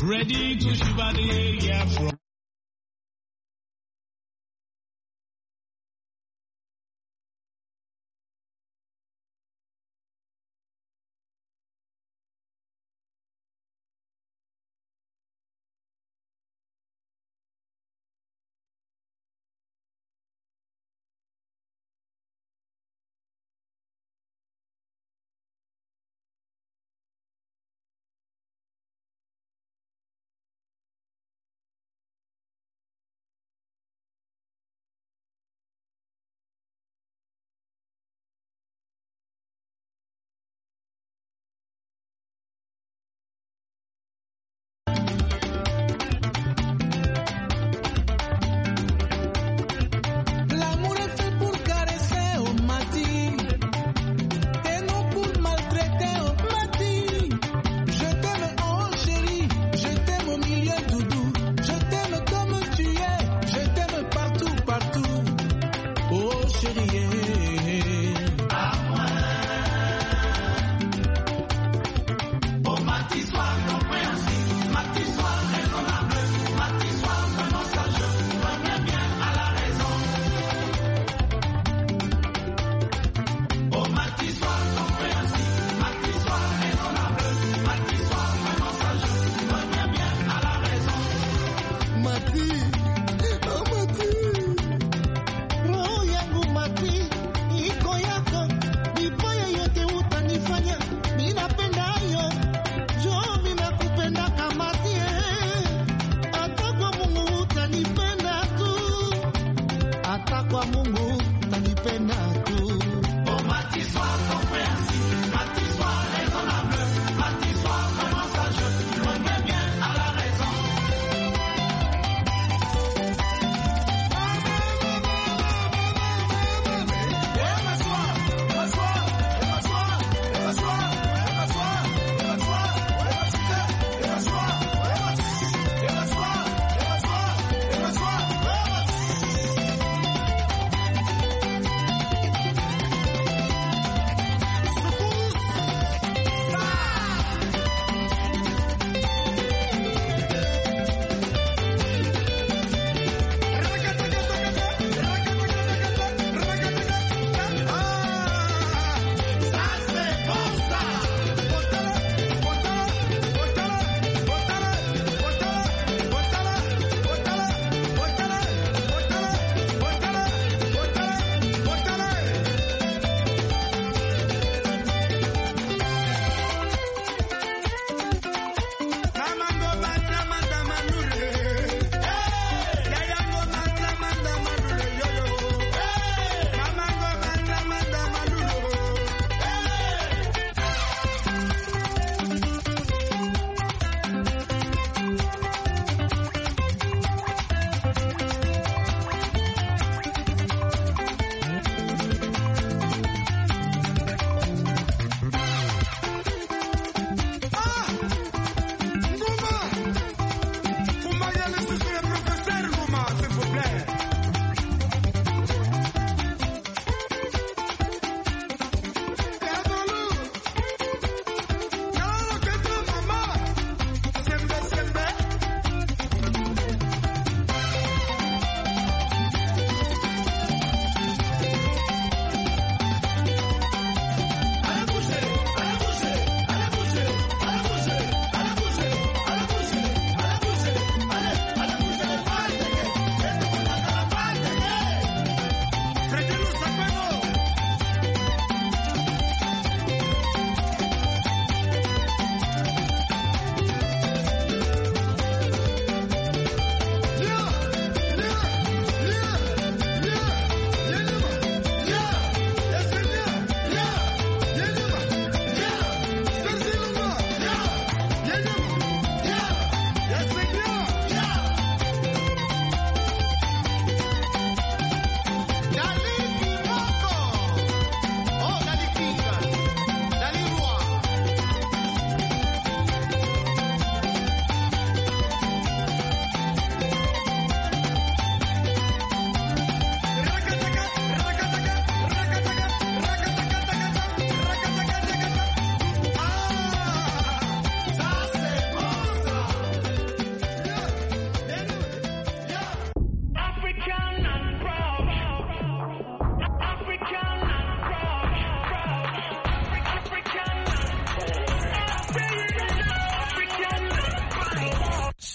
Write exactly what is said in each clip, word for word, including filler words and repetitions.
ready to shiver the area from.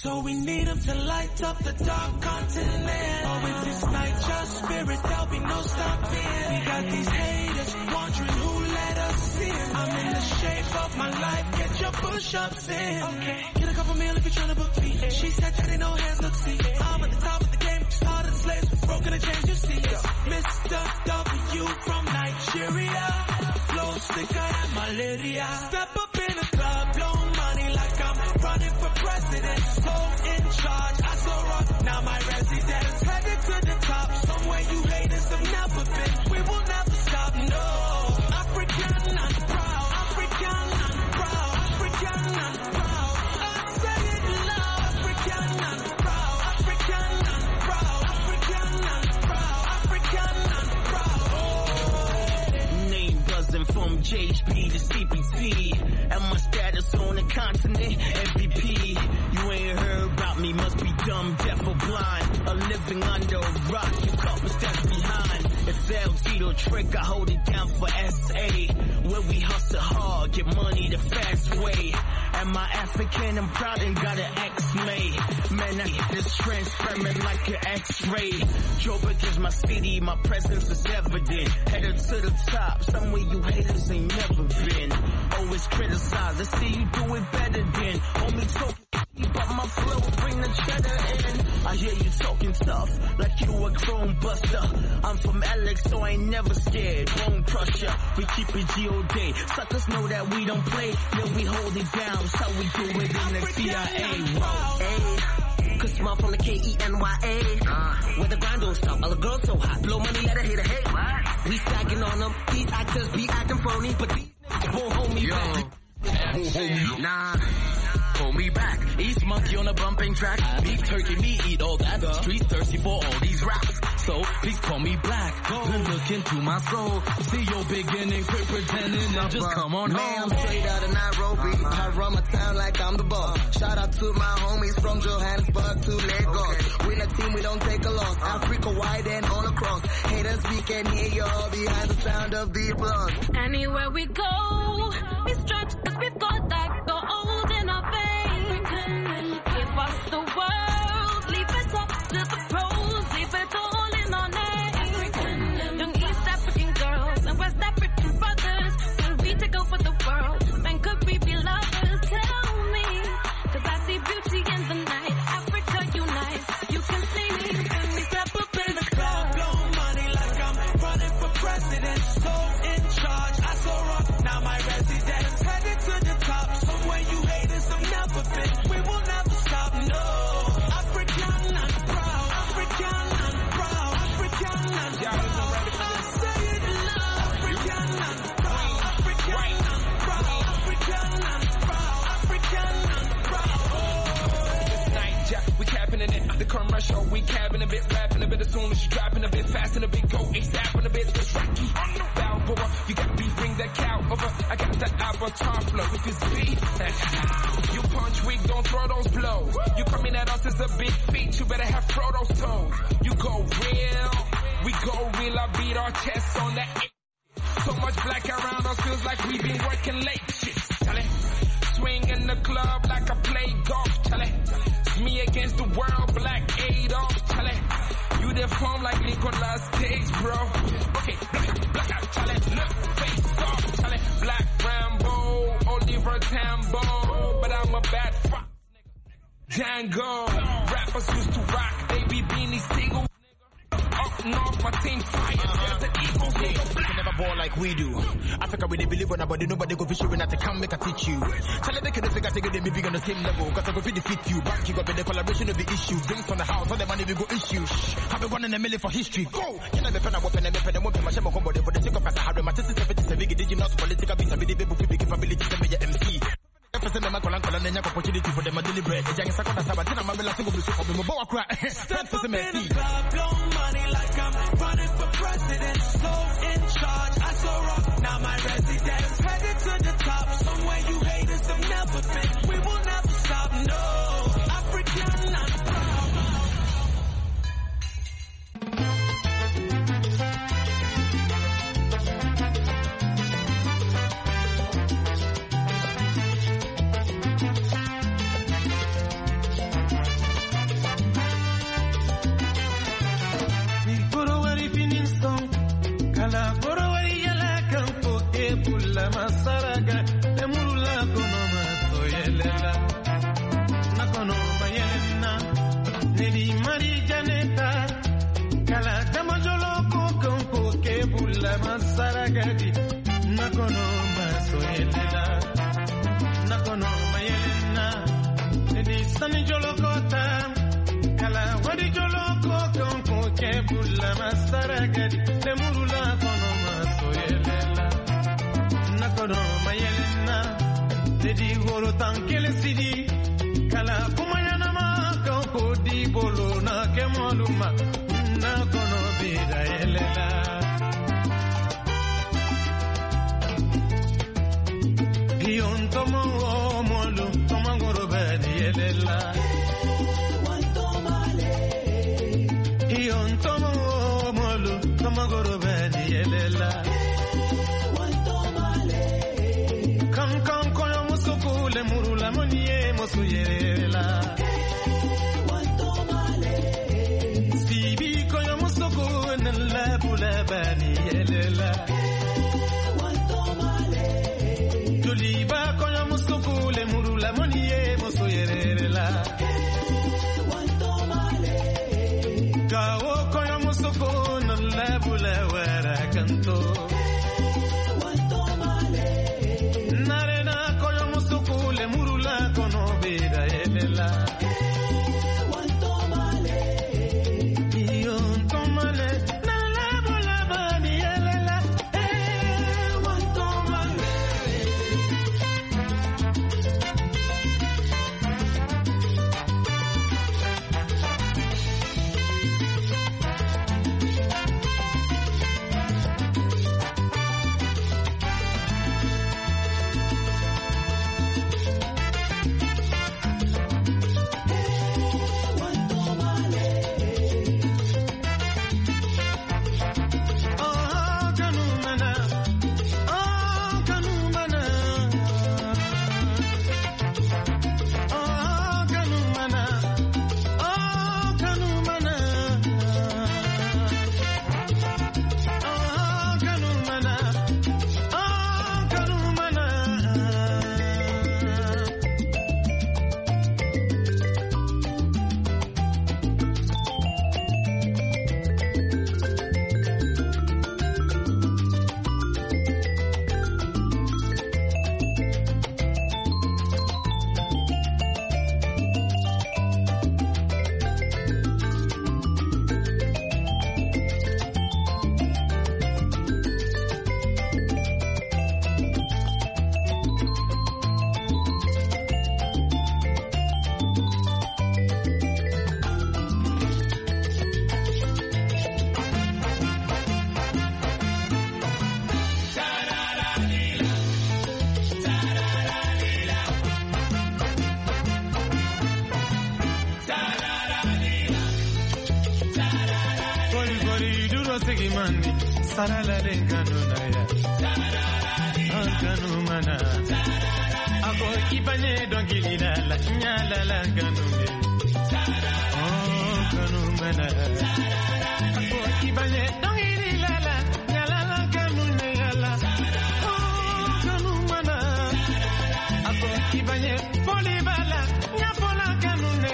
So we need him to light up the dark continent. Oh, with this righteous spirit, there'll be no stopping. We got these haters wondering who let us in. I'm in the shape of my life, get your push-ups in. Okay, get a couple meal if you're trying to book me. She said that ain't no hands, look, see. I'm at the top of the game, started the slaves, broken the chains, you see. Mister W from Nigeria, flow sicker than malaria. Step up in the club, blow money like I'm running for president. So in charge, I so rock, now my residence. Headed to the top, somewhere you haters have never been. We will never stop, no. African, I'm proud. African, I'm proud. African, I'm proud. I say it loud. African, I'm proud. African, I'm proud. African, I'm proud. African, I'm proud. Oh. Name buzzing from J H P to C P C. And my status on the continent, M V P. You ain't heard about me, must be dumb, deaf or blind. A living under a rock, you couple steps behind. It's L G the trick, I hold it down for S A. Where we hustle hard, get money the fast way. Am I African? I'm proud and got an X-made. Man, I hit this transparent like an X-ray. Joburg is my city, my presence is evident. Headed to the top, somewhere you haters ain't never been. Always criticize, I see you do it better than. Homie talk, but my flow bring the cheddar in. I hear you talking tough, like you a chrome buster. I'm from Alex, so I ain't never scared. Bone crusher, we keep it G O D. Suckers know that we don't play, yeah we hold it down. So we do it in the C I A. Whoa, cause small from the K E N Y A. Uh, where the grind don't stop, all the girls so hot. Blow money, let her hate her hate. What? We stacking on them, these actors be acting phony, but these niggas won't hold me Yo. back. Won't hold me, nah. Hold me back. East monkey on a bumping track. Beef turkey, me eat all that. The streets thirsty for all these raps. So please call me black. Then look into my soul. See your beginning, quit pretending and just come on home. I'm straight out of Nairobi. I run my town like I'm the boss. Shout out to my homies from Johannesburg to Lagos. Okay. Win a team, we don't take a loss. Africa wide and all across. Haters, we can hear you all behind the sound of the applause. Anywhere we go, we stretch cause we've got that gold in our veins. Give us the world, leave it up to the pros, leave it all in our name. Young East African girls and West African brothers, will we take over the world? And could we be lovers? Tell me, cause I see beauty in the night. Africa unite, you can see me when we step up in the club. Blow money like I'm running for president. So in charge, I so rock, now my residence. Headed to the top, somewhere you haters have never been. We will never stop, no. African, I'm proud. African, I'm proud. African, I'm proud. I say it loud. African, I'm proud. African, I'm proud. African, I'm proud. African, I'm proud. This night, Jack, we capping in it. The commercial, we capping a bit, rapping a bit as soon as you dropping a bit fast and a bit go ASAP and a bit just rocky. Balboa, you got beef, bring that cow over. I got that avatar flow with this beat. You punch weak, don't throw those blows. You coming at us as a big feat, you better have Frodo's toes. You go real, we go real. I beat our chests on that. So much black around us feels like we've been working late. Shit, tell it. Swing in the club like I play golf. Tell it. It's me against the world, Black Adolf. Tell it. You deform like Nicolas Cage, bro. Okay, black, black out. Tell it. Look, face off. Tell it. Black Rambo, Oliver Tambo, but I'm a bad fuck. Django. Rappers used to rock, they be beanie single. Up north, my team fire. There's an eagle here. You can never ball like we do. Africa, we they believe on nobody, nobody go fish you when I come make a teach you. Tell them they can figure they may be on the same level. Cause I go defeat you. Back you got the collaboration of the issue. Drinks on the house, all the money we go issue. Have been one in a million for history. Go! You know the pen, I weapon, and weapon, and weapon, my shame combo for the sake of us. I have my sister, seventy-seven, did you not political beats, I be the baby, big capability to be your M C. Step up in the club, blow money like I'm running for president. So in charge, I so rock, now my residence. Headed to the top, somewhere you haters have never been. We will never stop, no. African, I'm proud. saragadi nakono masoyelela nakono mayelena edi sani jolokota kala wadi joloko konko kebula masaragadi lemurula kono masoyelela nakono mayelena edi goro tankele sidi kala kumayana ma konko di bolo na kemoluma nakono bida yelela Ion tomo molu tomangoro bedi yelela Wanto male Ion tomo molu tomangoro bedi yelela Wanto male Kam kam koyo musuku le murula moniye musu yelela Wanto male Sibi koyo musuku nella bula bedi yelela Liba koyo musuku le murula moniye moso yerela Wanto male Kawo koyo musuku nalla bula wara kanto Wanto male Narena koyo musuku le murula kono bida yelela Wanto male Iyo to male nalla bula bani yelela Eh wanto male Sarala lengano na ya Ankanu mana Ako kipanye dongili la la Nyala la nganu me Ankanu mana Ako kipanye dongili la la Nyala la nganu me yala Ankanu mana Ako kipanye poli bala Nyapola nganu me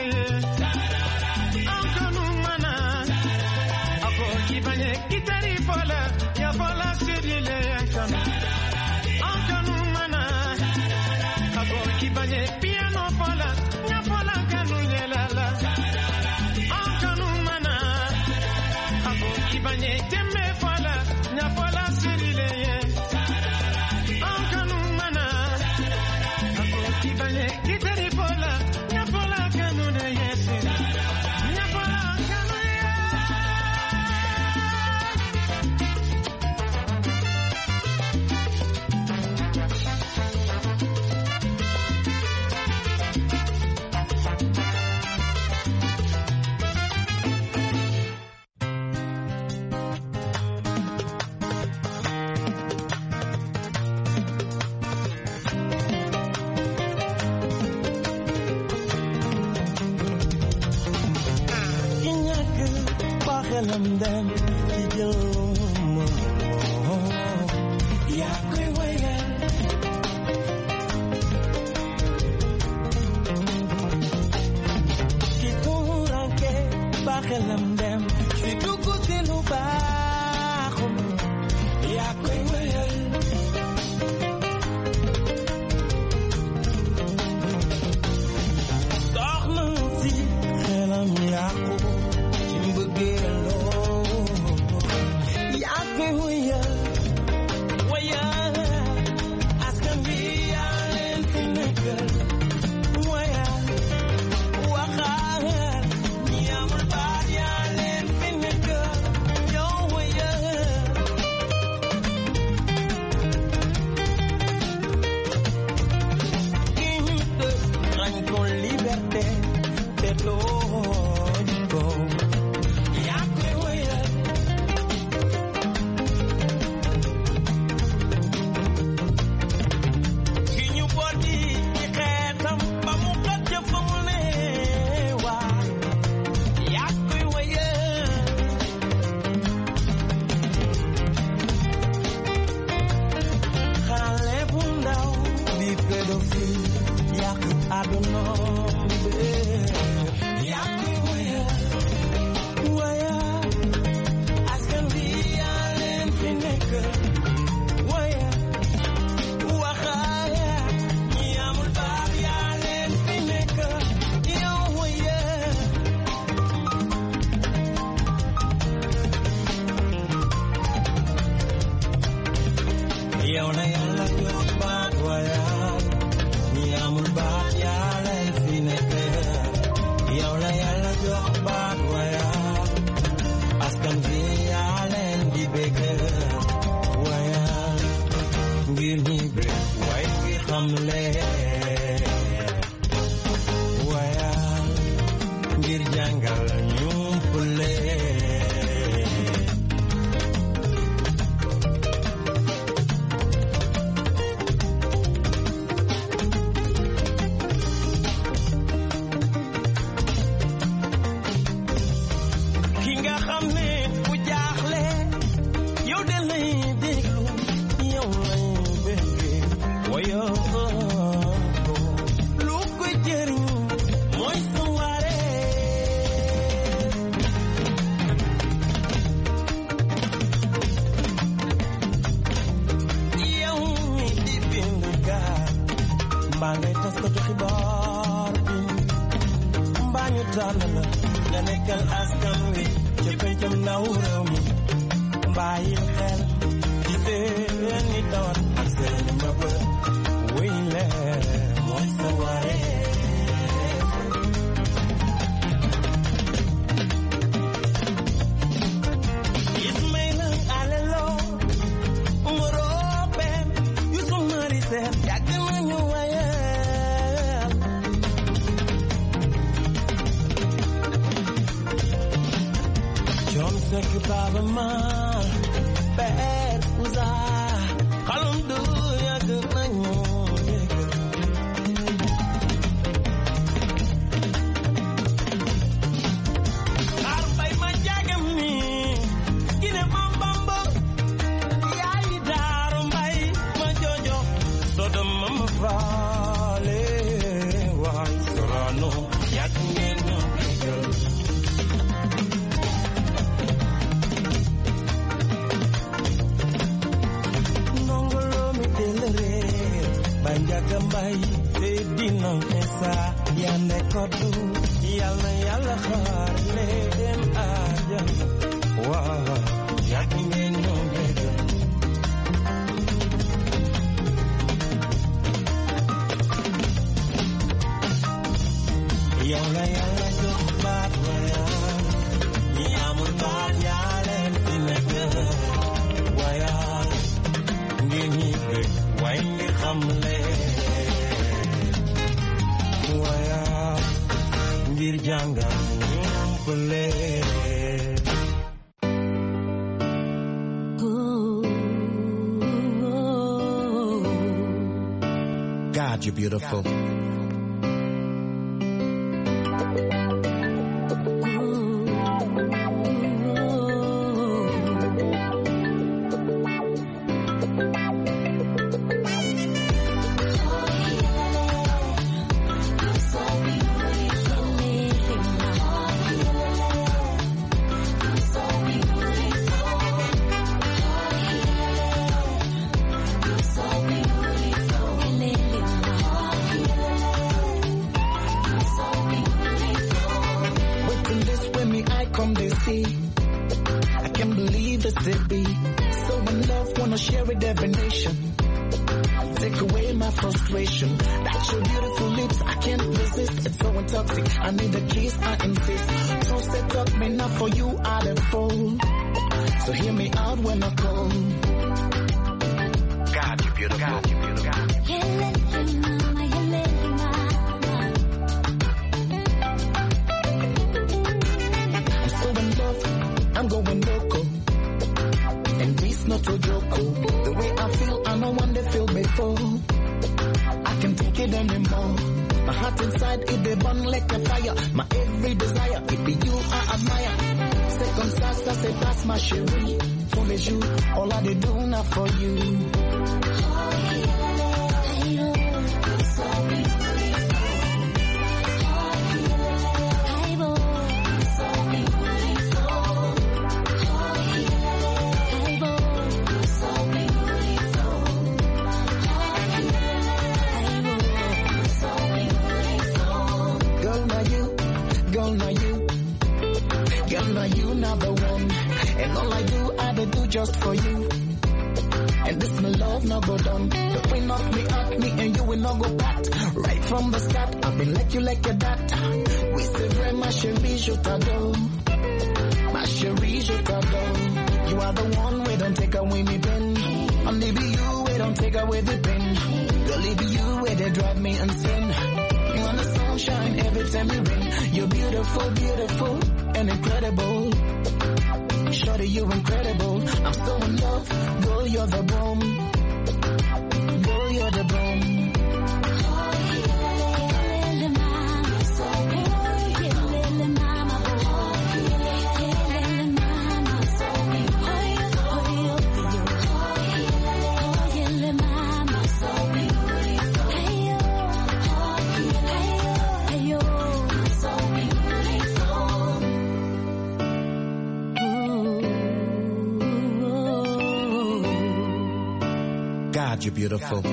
Ankanu mana Ako kipanye kitari pola Ya pola sirile yankanu Ankanu mana Ako kipanye piano pola Ya pola kanu nyelala Ankanu mana Ako kipanye jemme pola Ya pola sirile Ankanu mana Ako kipanye kitari pola Ya pola kanu nyese Ya pola kanu Them them yo ya kwe waya Kituranke bakelam dem Shiduku tilu ba ya kwe waya tuuti xelam yàqu ci mbëggeeloo yaa koy wëyal wëyal askan bi yaa leen fi nekkal wëyal waxal ñi amul baat yaa leen fi nekkal yow wëyal con liberté te lo digo ya que voy a ki ñu bodi ci xeetam ba mu xat ca fa mu ne waa ya que voy a xale bu ndaw bi pédophile yàq àdduna bi yàq waya waya askan bi yaa leen fi nekk waya waxaaya ñi amul baat yaa leen fi nekk yow waya yow la yàlla jox baat waya ñi amul baat yaa leen fi nekk yow la yàlla jox baat waya askan bi yaa leen di bëgg waya ngir ñi bëgg way ngir xam leen waya ngir jàngal ñu fule mbaa ngay tas ko ci xibaar bi mbaa ñu tànn la nga nekkal askan wi ca pencam ndaw réew mi bàyyil xel ci seen i tawat ak seen i mbëbët wéy leen mooy sa waree Ismaïla Alelo Ngorope Youssouf Mari Sène yàgg nañu waye John Seck Baba Maal Père Ouza xalum du yàgg nañu dégg xaar bay ma jagam ni gine bam bamba yaay daaru mbay ma jojo sodom ma faale waay Sorano yàgg ngeen ñoo déggal Banjaga mbay te dina esa yane kodu yalla yalla xaar leen ajana waaw yàgg ngeen ñoo dégg yow la yàlla jox baat waya ñi amul baat yaa leen fi nekk waya ngeen ñi bëgg way ngir xam leen waya ngir jàngal ñump leen God, you're beautiful. see. I can't believe it's it be. So in love, wanna share with every nation. Take away my frustration. That's your beautiful lips, I can't resist. It's so intoxicating, I need a kiss, I insist. So set up me now for you, I'll unfold. So hear me out when I call. God, you beautiful, God, you beautiful. I'm so in love, I'm going loco. And this not a joke. The way I feel, I know one they feel before. I can't take it anymore. My heart inside, it they burn like a fire. My every desire, it be you I admire. Second class, I say pass my chérie. Full as you, all I they do now for you. And all I do, I do just for you. And this my love now go down. The way knock me up, me and you will not go back. Right from the start, I've been like you like your dad. We say very ma chérie, je t'adore. Ma chérie, je t'adore. You are the one, we don't take away me pen. Only be you, we don't take away the pen. Girl, it be you, where they drive me insane. You want the sunshine every time you rain. You're beautiful, beautiful, and incredible. Shorty, you incredible. I'm so in love. Girl, you're the bomb. Girl, you're the bomb. God, you're beautiful.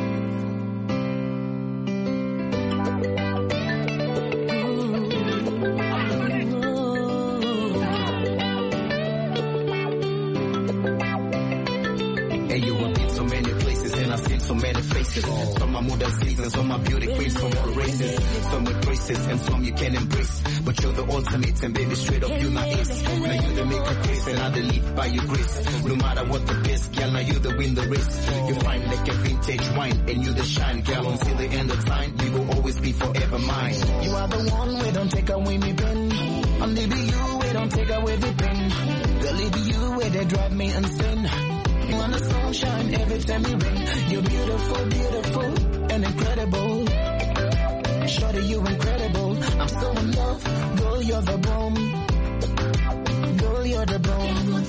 So many faces, some are modern seasons, some are beauty queens from all races, some with braces and some you can embrace. But you're the ultimate and baby, straight up you not ace. Now you the make a grace and I the lead by your grace. No matter what the best, girl, now you the win the race. You fine like a vintage wine and you the shine, girl. Until the end of time, you will always be forever mine. You are the one, we don't take away me pen. Only be you, we don't take away the pen. Girl, it be you, where they drive me insane. You want the sunshine every time you rain. You're beautiful, beautiful, and incredible. Shorty, you incredible. I'm so in love. Girl, you're the bomb. Girl, you're the bomb.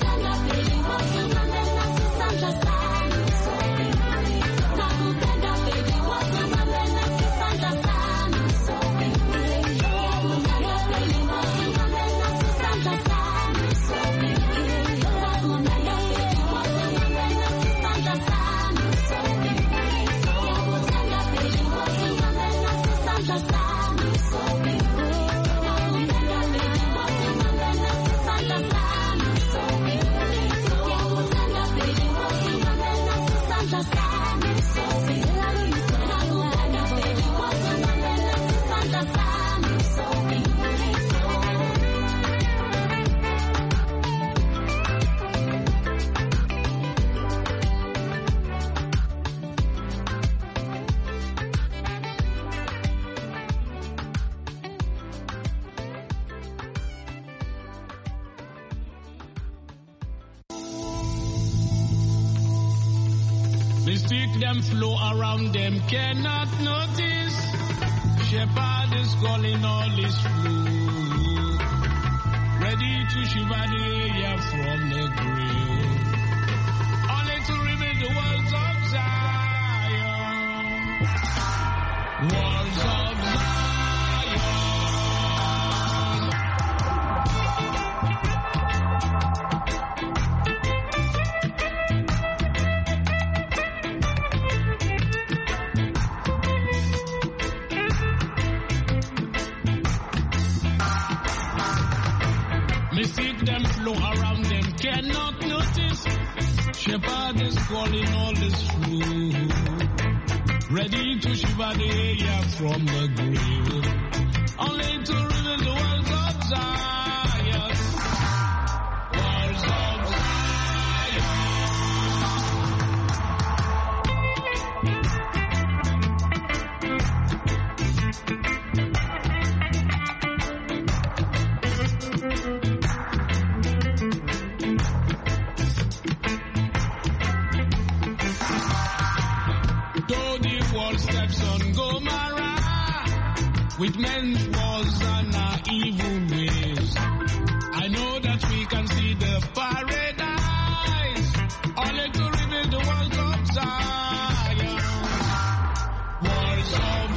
Mystic them flow around them cannot notice. Shepherd is calling all his flow, ready to shiver the air from the grave, only to reveal the walls of Zion. Walls of Zion. Mystic them flow around them cannot notice. Shepherd is calling all this flow, ready to shiver the air from the grave, only to reveal the walls of Zion. Walls of Zion. Though the wall steps on Gomorrah with men's wars and our evil ways, I know that we can see the paradise, only to reveal the walls of Zion. Walls of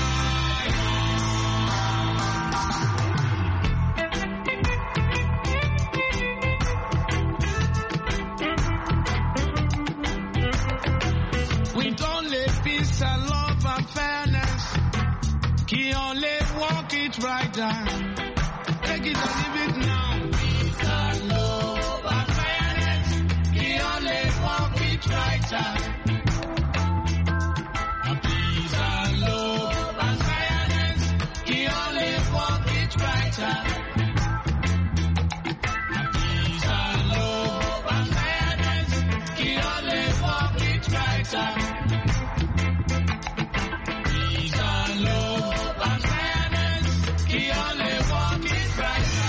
Zion. With only peace and love and fairness, he only walk it right down. Take it and leave it now. Peace and love and fairness, he only walk it right down. Peace and love and fairness, he only walk it right down. Peace and love and fairness, he only walk it right down. Peace and love and fairness, he only walk it right down.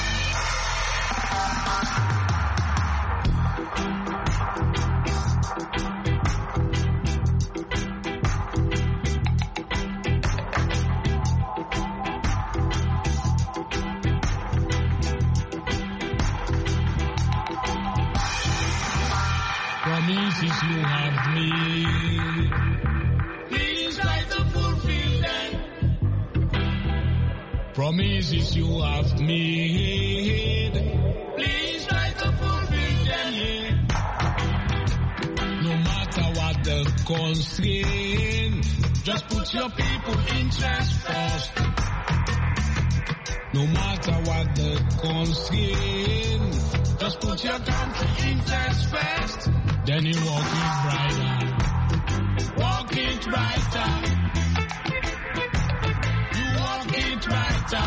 Promises you have made, please try to fulfill them. Promises you have made, please try to fulfill them, yeah. No matter what the constraint, just put your people interest first. No matter what the constraint, just put your country interest first. Then you walk it brighter, walk it brighter. You walk it brighter,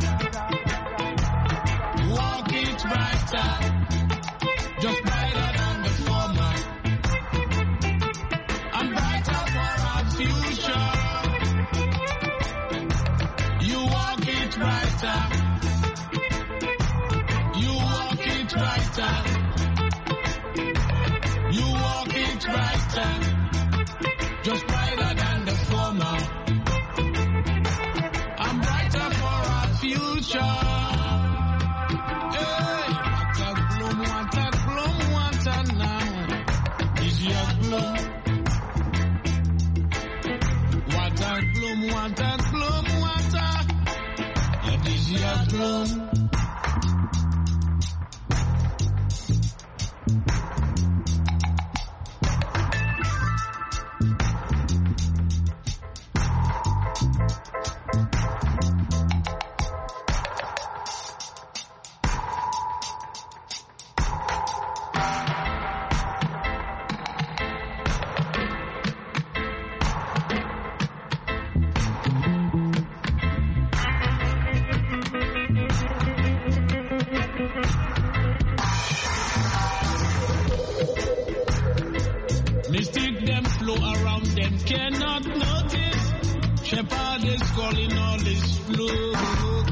walk it brighter, just brighter than the former, and brighter for our future. You walk it brighter, you walk it brighter. You walk it brighter, just brighter than the former, and brighter for our future. Hey, water bloom, water bloom, water now. Is your bloom? Water bloom, water bloom, water. Yeah, is your bloom? Mystic them flow around them cannot notice. Shepherd is calling all this flow.